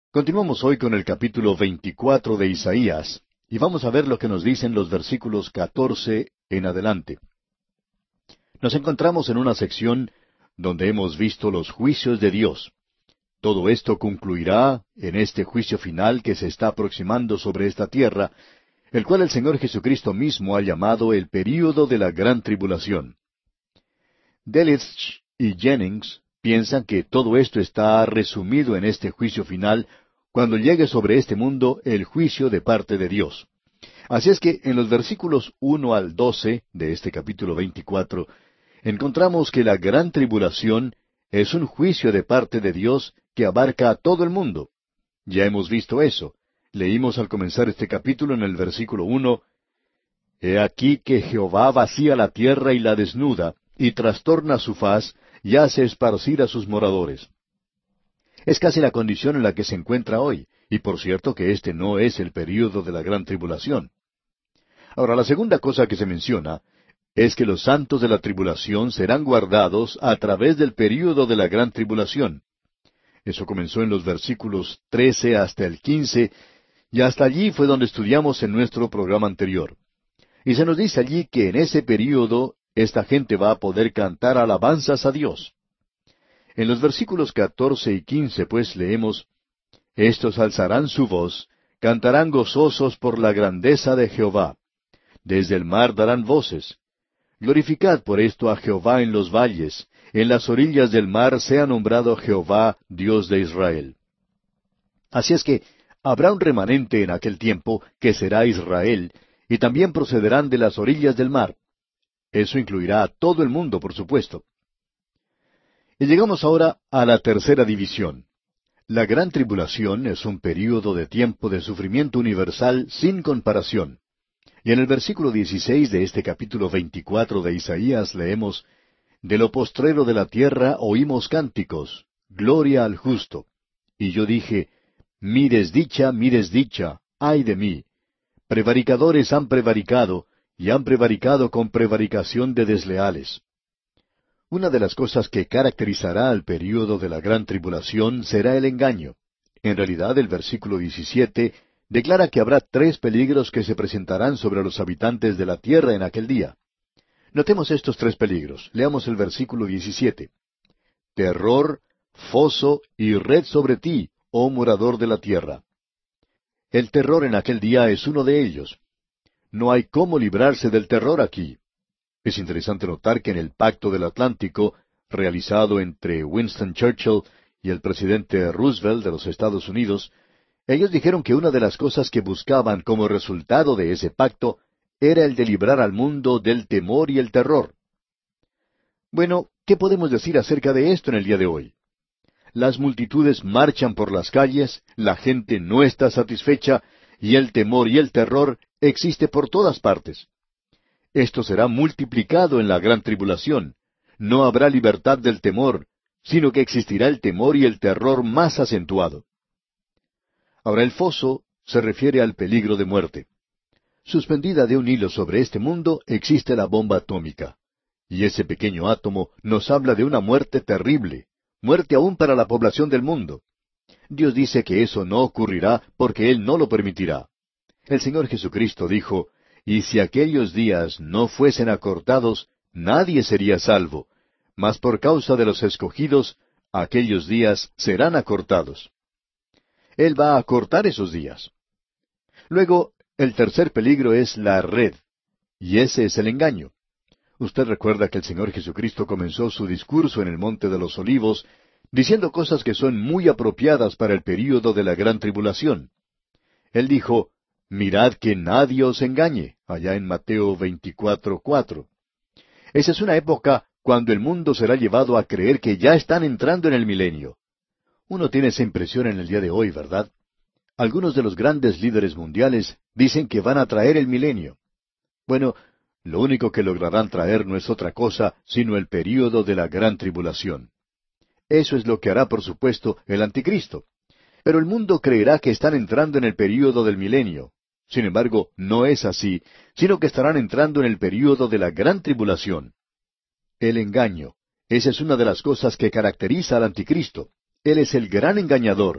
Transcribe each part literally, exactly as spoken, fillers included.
Continuamos hoy con el capítulo veinticuatro de Isaías, y vamos a ver lo que nos dicen los versículos catorce en adelante. Nos encontramos en una sección donde hemos visto los juicios de Dios. Todo esto concluirá en este juicio final que se está aproximando sobre esta tierra, el cual el Señor Jesucristo mismo ha llamado el período de la gran tribulación. Delitzsch y Jennings piensan que todo esto está resumido en este juicio final cuando llegue sobre este mundo el juicio de parte de Dios. Así es que en los versículos uno al doce de este capítulo veinticuatro encontramos que la gran tribulación es un juicio de parte de Dios que abarca a todo el mundo. Ya hemos visto eso. Leímos al comenzar este capítulo en el versículo uno, «He aquí que Jehová vacía la tierra y la desnuda, y trastorna su faz, y hace esparcir a sus moradores». Es casi la condición en la que se encuentra hoy, y por cierto que este no es el período de la gran tribulación. Ahora, la segunda cosa que se menciona es que los santos de la tribulación serán guardados a través del período de la gran tribulación. Eso comenzó en los versículos trece hasta el quince, y hasta allí fue donde estudiamos en nuestro programa anterior. Y se nos dice allí que en ese período esta gente va a poder cantar alabanzas a Dios. En los versículos catorce y quince, pues, leemos, «Estos alzarán su voz, cantarán gozosos por la grandeza de Jehová. Desde el mar darán voces. Glorificad por esto a Jehová en los valles, en las orillas del mar sea nombrado Jehová, Dios de Israel». Así es que habrá un remanente en aquel tiempo que será Israel, y también procederán de las orillas del mar. Eso incluirá a todo el mundo, por supuesto. Y llegamos ahora a la tercera división. La gran tribulación es un período de tiempo de sufrimiento universal sin comparación. Y en el versículo dieciséis de este capítulo veinticuatro de Isaías leemos, «De lo postrero de la tierra oímos cánticos, gloria al justo. Y yo dije, mi desdicha, mi desdicha, ay de mí. Prevaricadores han prevaricado, y han prevaricado con prevaricación de desleales». Una de las cosas que caracterizará al período de la gran tribulación será el engaño. En realidad, el versículo diecisiete declara que habrá tres peligros que se presentarán sobre los habitantes de la tierra en aquel día. Notemos estos tres peligros. Leamos el versículo diecisiete. «Terror, foso y red sobre ti, oh morador de la tierra». El terror en aquel día es uno de ellos. No hay cómo librarse del terror aquí. Es interesante notar que en el Pacto del Atlántico, realizado entre Winston Churchill y el presidente Roosevelt de los Estados Unidos, ellos dijeron que una de las cosas que buscaban como resultado de ese pacto era el de librar al mundo del temor y el terror. Bueno, ¿qué podemos decir acerca de esto en el día de hoy? Las multitudes marchan por las calles, la gente no está satisfecha, y el temor y el terror existe por todas partes. Esto será multiplicado en la gran tribulación. No habrá libertad del temor, sino que existirá el temor y el terror más acentuado. Ahora, el foso se refiere al peligro de muerte. Suspendida de un hilo sobre este mundo existe la bomba atómica. Y ese pequeño átomo nos habla de una muerte terrible, muerte aún para la población del mundo. Dios dice que eso no ocurrirá porque Él no lo permitirá. El Señor Jesucristo dijo, «Y si aquellos días no fuesen acortados, nadie sería salvo, mas por causa de los escogidos, aquellos días serán acortados». Él va a acortar esos días. Luego, el tercer peligro es la red, y ese es el engaño. Usted recuerda que el Señor Jesucristo comenzó su discurso en el Monte de los Olivos, diciendo cosas que son muy apropiadas para el período de la gran tribulación. Él dijo, «Mirad que nadie os engañe», allá en Mateo veinticuatro, cuatro. Esa es una época cuando el mundo será llevado a creer que ya están entrando en el milenio. Uno tiene esa impresión en el día de hoy, ¿verdad? Algunos de los grandes líderes mundiales dicen que van a traer el milenio. Bueno, lo único que lograrán traer no es otra cosa sino el período de la gran tribulación. Eso es lo que hará, por supuesto, el anticristo. Pero el mundo creerá que están entrando en el período del milenio. Sin embargo, no es así, sino que estarán entrando en el período de la gran tribulación. El engaño. Esa es una de las cosas que caracteriza al anticristo. Él es el gran engañador.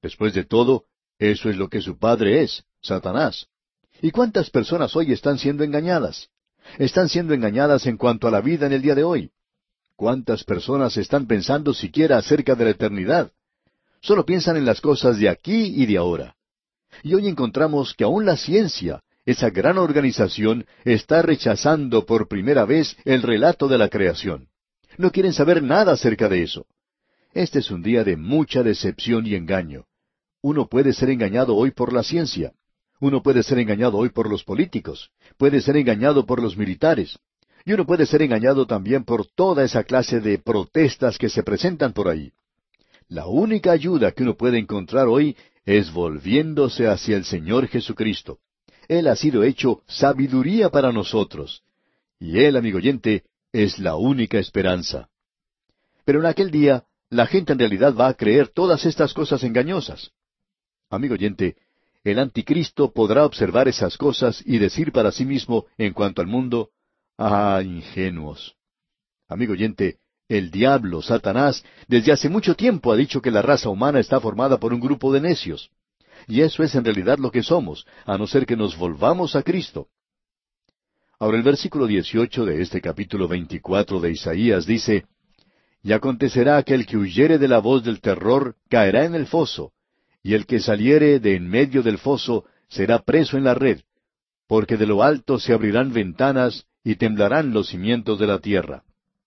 Después de todo, eso es lo que su padre es, Satanás. ¿Y cuántas personas hoy están siendo engañadas? Están siendo engañadas en cuanto a la vida en el día de hoy. ¿Cuántas personas están pensando siquiera acerca de la eternidad? Solo piensan en las cosas de aquí y de ahora. Y hoy encontramos que aún la ciencia, esa gran organización, está rechazando por primera vez el relato de la creación. No quieren saber nada acerca de eso. Este es un día de mucha decepción y engaño. Uno puede ser engañado hoy por la ciencia. Uno puede ser engañado hoy por los políticos. Puede ser engañado por los militares. Y uno puede ser engañado también por toda esa clase de protestas que se presentan por ahí. La única ayuda que uno puede encontrar hoy es volviéndose hacia el Señor Jesucristo. Él ha sido hecho sabiduría para nosotros. Y Él, amigo oyente, es la única esperanza. Pero en aquel día, la gente en realidad va a creer todas estas cosas engañosas. Amigo oyente, el anticristo podrá observar esas cosas y decir para sí mismo, en cuanto al mundo, ¡ah, ingenuos! Amigo oyente, el diablo, Satanás, desde hace mucho tiempo ha dicho que la raza humana está formada por un grupo de necios. Y eso es en realidad lo que somos, a no ser que nos volvamos a Cristo. Ahora el versículo dieciocho de este capítulo veinticuatro de Isaías dice, Y acontecerá que el que huyere de la voz del terror caerá en el foso, y el que saliere de en medio del foso será preso en la red, porque de lo alto se abrirán ventanas y temblarán los cimientos de la tierra.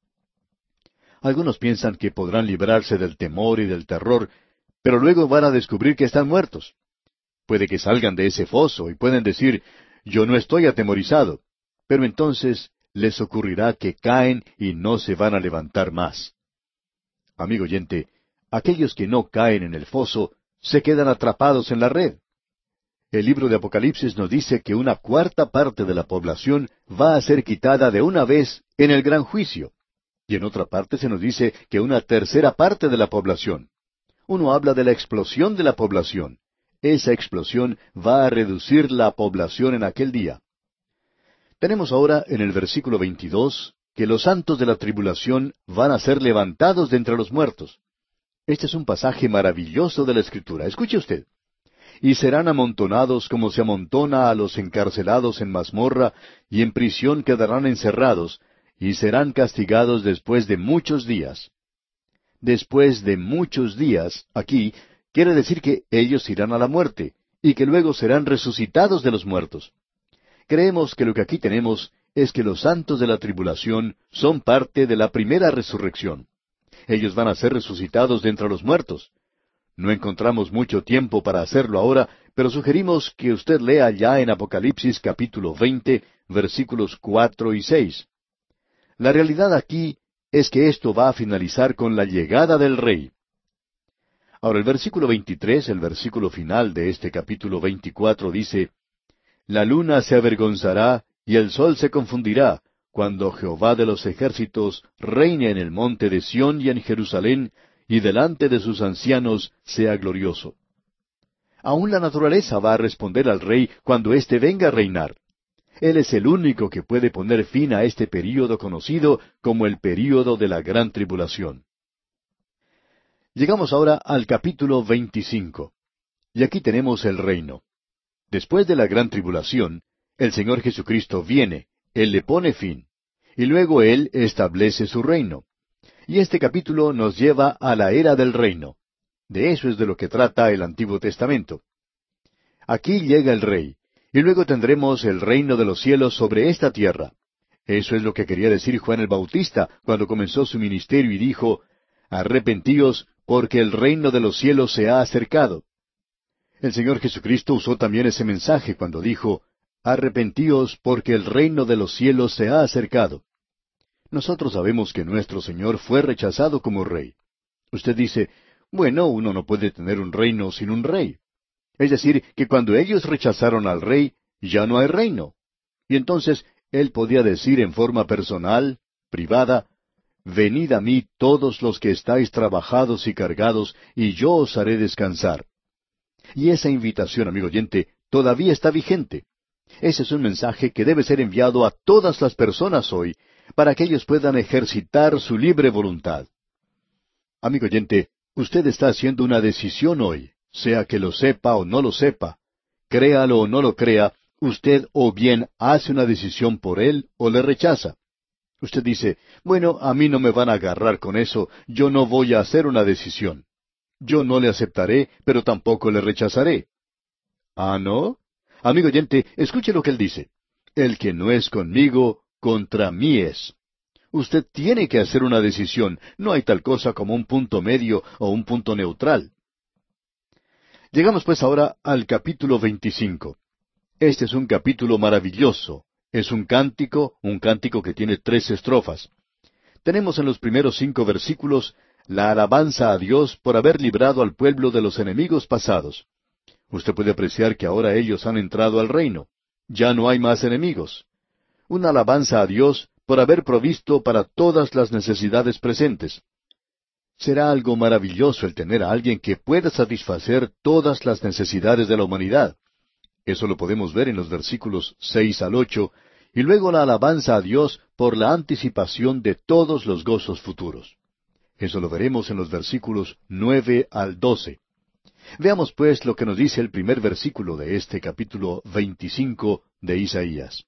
Algunos piensan que podrán librarse del temor y del terror, pero luego van a descubrir que están muertos. Puede que salgan de ese foso y pueden decir, yo no estoy atemorizado, pero entonces les ocurrirá que caen y no se van a levantar más. Amigo oyente, aquellos que no caen en el foso se quedan atrapados en la red. El libro de Apocalipsis nos dice que una cuarta parte de la población va a ser quitada de una vez en el gran juicio. Y en otra parte se nos dice que una tercera parte de la población. Uno habla de la explosión de la población. Esa explosión va a reducir la población en aquel día. Tenemos ahora en el versículo veintidós que los santos de la tribulación van a ser levantados de entre los muertos. Este es un pasaje maravilloso de la Escritura. Escuche usted. Y serán amontonados como se amontona a los encarcelados en mazmorra, y en prisión quedarán encerrados, y serán castigados después de muchos días. Después de muchos días, aquí, quiere decir que ellos irán a la muerte, y que luego serán resucitados de los muertos. Creemos que lo que aquí tenemos es que los santos de la tribulación son parte de la primera resurrección. Ellos van a ser resucitados de entre los muertos. No encontramos mucho tiempo para hacerlo ahora, pero sugerimos que usted lea ya en Apocalipsis capítulo veinte, versículos cuatro y seis. La realidad aquí es que esto va a finalizar con la llegada del Rey. Ahora el versículo veintitrés, el versículo final de este capítulo veinticuatro, dice, La luna se avergonzará y el sol se confundirá, cuando Jehová de los ejércitos reine en el monte de Sión y en Jerusalén, y delante de sus ancianos sea glorioso. Aún la naturaleza va a responder al Rey cuando éste venga a reinar. Él es el único que puede poner fin a este período conocido como el período de la gran tribulación. Llegamos ahora al capítulo veinticinco. Y aquí tenemos el reino. Después de la gran tribulación, el Señor Jesucristo viene, Él le pone fin, y luego Él establece su reino. Y este capítulo nos lleva a la era del reino. De eso es de lo que trata el Antiguo Testamento. Aquí llega el Rey, y luego tendremos el reino de los cielos sobre esta tierra. Eso es lo que quería decir Juan el Bautista cuando comenzó su ministerio y dijo, Arrepentíos, porque el reino de los cielos se ha acercado. El Señor Jesucristo usó también ese mensaje cuando dijo, Arrepentíos, porque el reino de los cielos se ha acercado. Nosotros sabemos que nuestro Señor fue rechazado como rey. Usted dice, bueno, uno no puede tener un reino sin un rey. Es decir, que cuando ellos rechazaron al rey, ya no hay reino. Y entonces Él podía decir en forma personal, privada, Venid a mí todos los que estáis trabajados y cargados, y yo os haré descansar. Y esa invitación, amigo oyente, todavía está vigente. Ese es un mensaje que debe ser enviado a todas las personas hoy, para que ellos puedan ejercitar su libre voluntad. Amigo oyente, usted está haciendo una decisión hoy. sea que lo sepa o no lo sepa, créalo o no lo crea, usted o bien hace una decisión por él o le rechaza. Usted dice, bueno, a mí no me van a agarrar con eso, yo no voy a hacer una decisión. Yo no le aceptaré, pero tampoco le rechazaré. ¿Ah, no? Amigo oyente, escuche lo que él dice. El que no es conmigo, contra mí es. Usted tiene que hacer una decisión. No hay tal cosa como un punto medio o un punto neutral. Llegamos pues ahora al capítulo veinticinco. Este es un capítulo maravilloso. Es un cántico, un cántico que tiene tres estrofas. Tenemos en los primeros cinco versículos la alabanza a Dios por haber librado al pueblo de los enemigos pasados. Usted puede apreciar que ahora ellos han entrado al reino. Ya no hay más enemigos. Una alabanza a Dios por haber provisto para todas las necesidades presentes. Será algo maravilloso el tener a alguien que pueda satisfacer todas las necesidades de la humanidad. Eso lo podemos ver en los versículos seis al ocho, y luego la alabanza a Dios por la anticipación de todos los gozos futuros. Eso lo veremos en los versículos nueve al doce. Veamos pues lo que nos dice el primer versículo de este capítulo veinticinco de Isaías.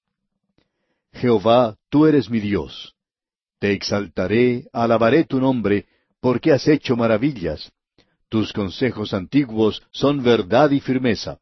Jehová, tú eres mi Dios. Te exaltaré, alabaré tu nombre, porque has hecho maravillas. Tus consejos antiguos son verdad y firmeza.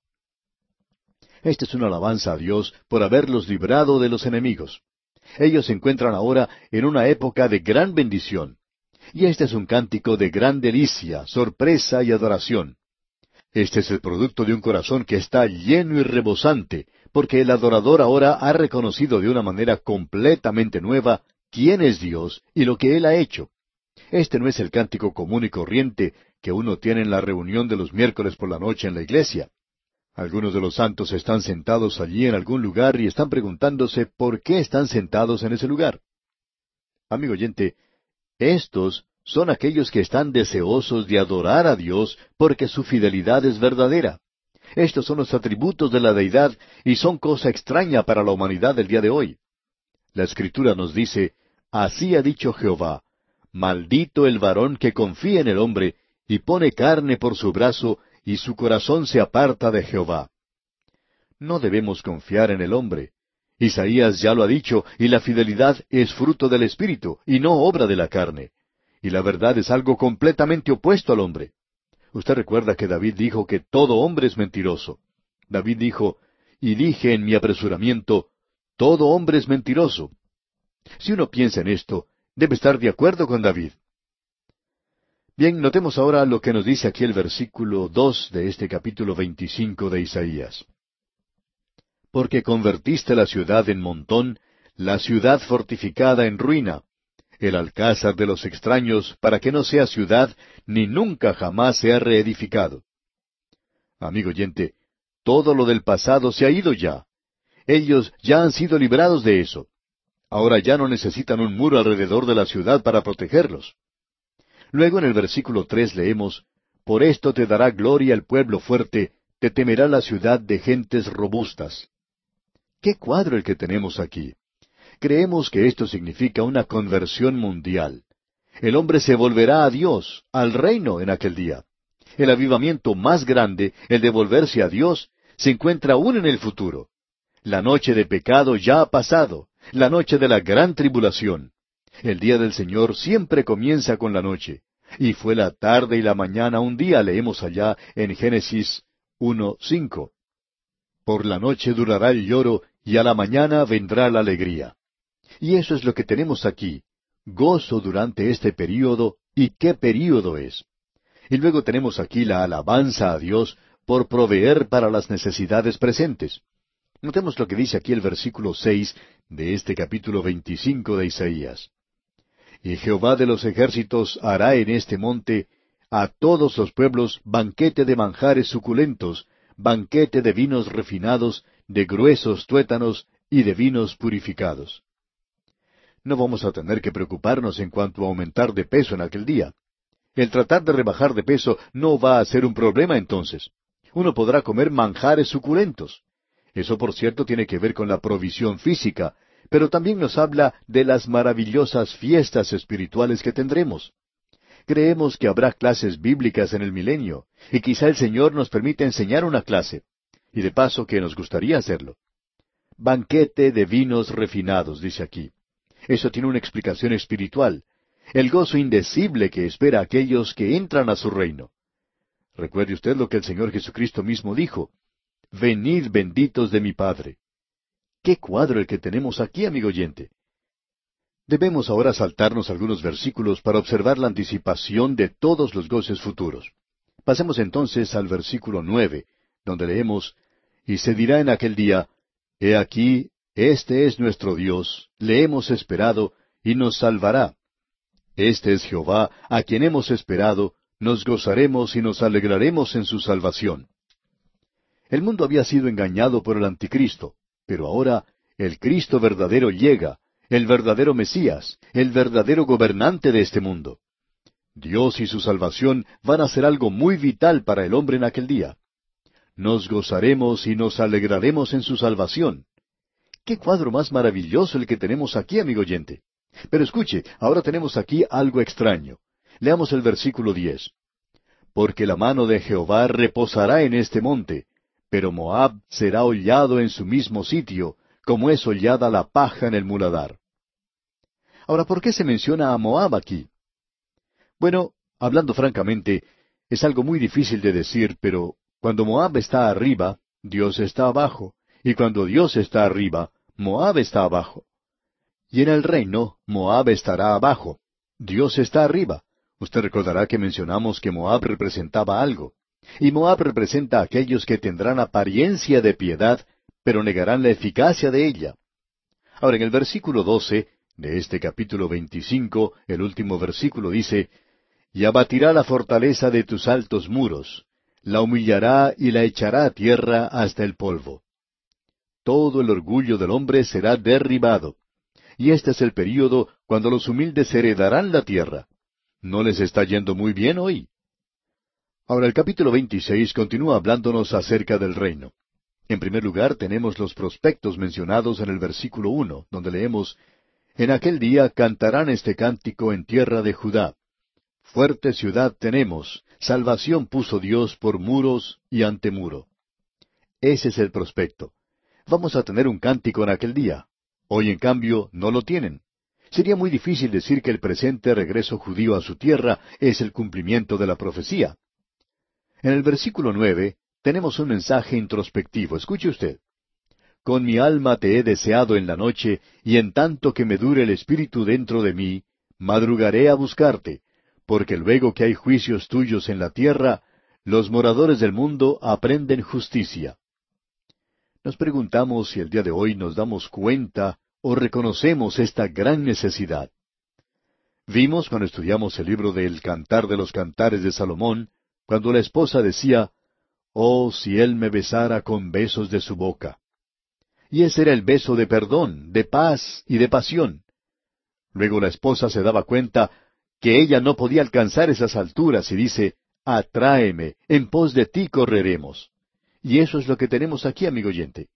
Esta es una alabanza a Dios por haberlos librado de los enemigos. Ellos se encuentran ahora en una época de gran bendición. Y este es un cántico de gran delicia, sorpresa y adoración. Este es el producto de un corazón que está lleno y rebosante, porque el adorador ahora ha reconocido de una manera completamente nueva quién es Dios y lo que Él ha hecho. Este no es el cántico común y corriente que uno tiene en la reunión de los miércoles por la noche en la iglesia. Algunos de los santos están sentados allí en algún lugar y están preguntándose por qué están sentados en ese lugar. Amigo oyente, estos son aquellos que están deseosos de adorar a Dios porque su fidelidad es verdadera. Estos son los atributos de la deidad y son cosa extraña para la humanidad del día de hoy. La Escritura nos dice, así ha dicho Jehová, maldito el varón que confía en el hombre y pone carne por su brazo y su corazón se aparta de Jehová. No debemos confiar en el hombre. Isaías ya lo ha dicho, y la fidelidad es fruto del Espíritu, y no obra de la carne. Y la verdad es algo completamente opuesto al hombre. Usted recuerda que David dijo que todo hombre es mentiroso. David dijo, y dije en mi apresuramiento, todo hombre es mentiroso. Si uno piensa en esto, debe estar de acuerdo con David. Bien, notemos ahora lo que nos dice aquí el versículo dos de este capítulo veinticinco de Isaías. Porque convertiste la ciudad en montón, la ciudad fortificada en ruina, el alcázar de los extraños, para que no sea ciudad, ni nunca jamás sea reedificado. Amigo oyente, todo lo del pasado se ha ido ya. Ellos ya han sido librados de eso. Ahora ya no necesitan un muro alrededor de la ciudad para protegerlos. Luego en el versículo tres leemos, Por esto te dará gloria el pueblo fuerte, te temerá la ciudad de gentes robustas. ¡Qué cuadro el que tenemos aquí! Creemos que esto significa una conversión mundial. El hombre se volverá a Dios, al reino en aquel día. El avivamiento más grande, el de volverse a Dios, se encuentra aún en el futuro. La noche de pecado ya ha pasado, la noche de la gran tribulación. El día del Señor siempre comienza con la noche. Y fue la tarde y la mañana un día, leemos allá en Génesis uno cinco. Por la noche durará el lloro, y a la mañana vendrá la alegría. Y eso es lo que tenemos aquí, gozo durante este período, y qué período es. Y luego tenemos aquí la alabanza a Dios por proveer para las necesidades presentes. Notemos lo que dice aquí el versículo seis de este capítulo veinticinco de Isaías. Y Jehová de los ejércitos hará en este monte a todos los pueblos banquete de manjares suculentos, banquete de vinos refinados, de gruesos tuétanos y de vinos purificados. No vamos a tener que preocuparnos en cuanto a aumentar de peso en aquel día. El tratar de rebajar de peso no va a ser un problema entonces. Uno podrá comer manjares suculentos. Eso, por cierto, tiene que ver con la provisión física, pero también nos habla de las maravillosas fiestas espirituales que tendremos. Creemos que habrá clases bíblicas en el milenio, y quizá el Señor nos permita enseñar una clase, y de paso que nos gustaría hacerlo. Banquete de vinos refinados, dice aquí. Eso tiene una explicación espiritual, el gozo indecible que espera a aquellos que entran a su reino. Recuerde usted lo que el Señor Jesucristo mismo dijo, «Venid benditos de mi Padre». ¡Qué cuadro el que tenemos aquí, amigo oyente! Debemos ahora saltarnos algunos versículos para observar la anticipación de todos los goces futuros. Pasemos entonces al versículo nueve, donde leemos, «Y se dirá en aquel día, He aquí, este es nuestro Dios, le hemos esperado, y nos salvará. Este es Jehová, a quien hemos esperado, nos gozaremos y nos alegraremos en su salvación». El mundo había sido engañado por el anticristo, pero ahora el Cristo verdadero llega, el verdadero Mesías, el verdadero gobernante de este mundo. Dios y su salvación van a ser algo muy vital para el hombre en aquel día. Nos gozaremos y nos alegraremos en su salvación. ¡Qué cuadro más maravilloso el que tenemos aquí, amigo oyente! Pero escuche, ahora tenemos aquí algo extraño. Leamos el versículo diez. Porque la mano de Jehová reposará en este monte, pero Moab será hollado en su mismo sitio, como es hollada la paja en el muladar. Ahora, ¿por qué se menciona a Moab aquí? Bueno, hablando francamente, es algo muy difícil de decir, pero cuando Moab está arriba, Dios está abajo, y cuando Dios está arriba, Moab está abajo. Y en el reino, Moab estará abajo. Dios está arriba. Usted recordará que mencionamos que Moab representaba algo. Y Moab representa a aquellos que tendrán apariencia de piedad, pero negarán la eficacia de ella. Ahora, en el versículo doce de este capítulo veinticinco, el último versículo dice, «Y abatirá la fortaleza de tus altos muros, la humillará y la echará a tierra hasta el polvo». Todo el orgullo del hombre será derribado. Y este es el período cuando los humildes heredarán la tierra. ¿No les está yendo muy bien hoy? Ahora el capítulo veintiséis continúa hablándonos acerca del reino. En primer lugar tenemos los prospectos mencionados en el versículo uno, donde leemos, «En aquel día cantarán este cántico en tierra de Judá. Fuerte ciudad tenemos, salvación puso Dios por muros y antemuro». Ese es el prospecto. Vamos a tener un cántico en aquel día. Hoy, en cambio, no lo tienen. Sería muy difícil decir que el presente regreso judío a su tierra es el cumplimiento de la profecía. En el versículo nueve tenemos un mensaje introspectivo. Escuche usted. «Con mi alma te he deseado en la noche, y en tanto que me dure el espíritu dentro de mí, madrugaré a buscarte, porque luego que hay juicios tuyos en la tierra, los moradores del mundo aprenden justicia». Nos preguntamos si el día de hoy nos damos cuenta o reconocemos esta gran necesidad. Vimos cuando estudiamos el libro del Cantar de los Cantares de Salomón, cuando la esposa decía, «Oh, si él me besara con besos de su boca». Y ese era el beso de perdón, de paz y de pasión. Luego la esposa se daba cuenta que ella no podía alcanzar esas alturas y dice, «Atráeme, en pos de ti correremos». Y eso es lo que tenemos aquí, amigo oyente.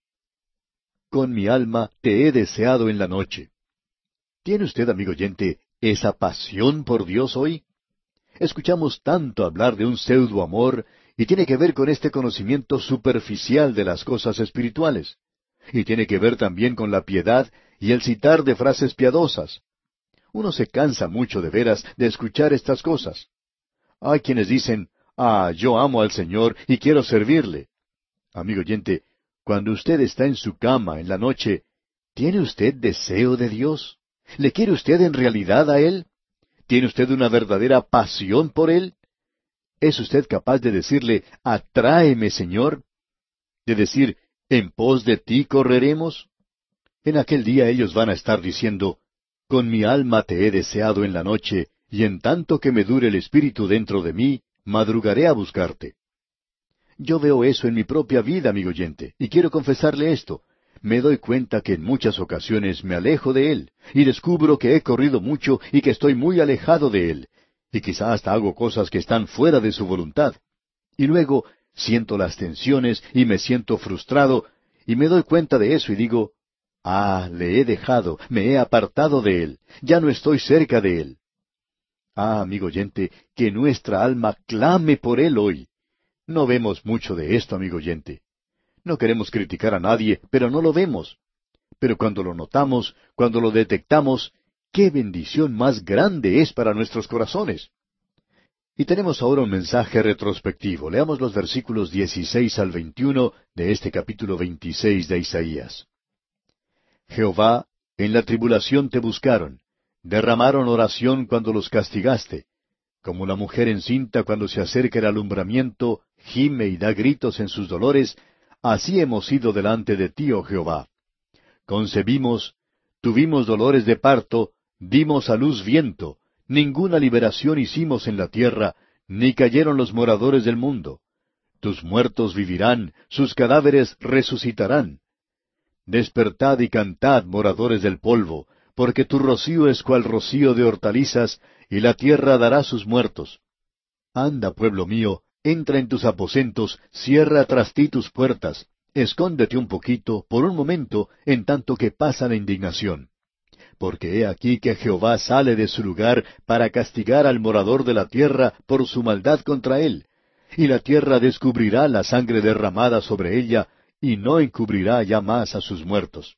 «Con mi alma te he deseado en la noche». ¿Tiene usted, amigo oyente, esa pasión por Dios hoy? Escuchamos tanto hablar de un pseudo amor, y tiene que ver con este conocimiento superficial de las cosas espirituales. Y tiene que ver también con la piedad y el citar de frases piadosas. Uno se cansa mucho de veras de escuchar estas cosas. Hay quienes dicen, «Ah, yo amo al Señor y quiero servirle». Amigo oyente, cuando usted está en su cama en la noche, ¿tiene usted deseo de Dios? ¿Le quiere usted en realidad a Él? ¿Tiene usted una verdadera pasión por Él? ¿Es usted capaz de decirle, «Atráeme, Señor»? ¿De decir, «En pos de ti correremos»? En aquel día ellos van a estar diciendo, «Con mi alma te he deseado en la noche, y en tanto que me dure el espíritu dentro de mí, madrugaré a buscarte». Yo veo eso en mi propia vida, amigo oyente, y quiero confesarle esto. Me doy cuenta que en muchas ocasiones me alejo de Él, y descubro que he corrido mucho y que estoy muy alejado de Él, y quizá hasta hago cosas que están fuera de su voluntad. Y luego siento las tensiones y me siento frustrado, y me doy cuenta de eso y digo, «Ah, le he dejado, me he apartado de Él, ya no estoy cerca de Él». Ah, amigo oyente, que nuestra alma clame por Él hoy. No vemos mucho de esto, amigo oyente. No queremos criticar a nadie, pero no lo vemos. Pero cuando lo notamos, cuando lo detectamos, ¡qué bendición más grande es para nuestros corazones! Y tenemos ahora un mensaje retrospectivo. Leamos los versículos dieciséis al veintiuno de este capítulo veintiséis de Isaías. Jehová, en la tribulación te buscaron, derramaron oración cuando los castigaste. Como la mujer encinta cuando se acerca el alumbramiento, gime y da gritos en sus dolores, así hemos ido delante de ti, oh Jehová. Concebimos, tuvimos dolores de parto, dimos a luz viento, ninguna liberación hicimos en la tierra, ni cayeron los moradores del mundo. Tus muertos vivirán, sus cadáveres resucitarán. Despertad y cantad, moradores del polvo, porque tu rocío es cual rocío de hortalizas, y la tierra dará sus muertos. Anda, pueblo mío, entra en tus aposentos, cierra tras ti tus puertas, escóndete un poquito, por un momento, en tanto que pasa la indignación. Porque he aquí que Jehová sale de su lugar para castigar al morador de la tierra por su maldad contra él, y la tierra descubrirá la sangre derramada sobre ella, y no encubrirá ya más a sus muertos.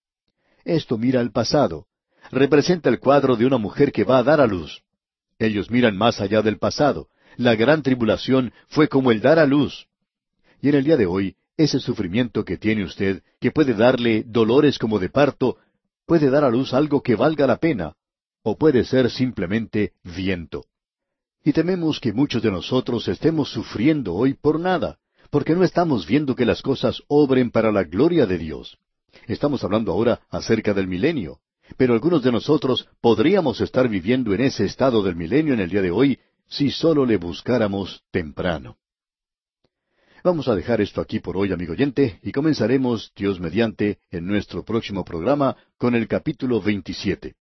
Esto mira al pasado. Representa el cuadro de una mujer que va a dar a luz. Ellos miran más allá del pasado. La gran tribulación fue como el dar a luz. Y en el día de hoy, ese sufrimiento que tiene usted, que puede darle dolores como de parto, puede dar a luz algo que valga la pena, o puede ser simplemente viento. Y tememos que muchos de nosotros estemos sufriendo hoy por nada, porque no estamos viendo que las cosas obren para la gloria de Dios. Estamos hablando ahora acerca del milenio, pero algunos de nosotros podríamos estar viviendo en ese estado del milenio en el día de hoy si solo le buscáramos temprano. Vamos a dejar esto aquí por hoy, amigo oyente, y comenzaremos, Dios mediante, en nuestro próximo programa con el capítulo veintisiete.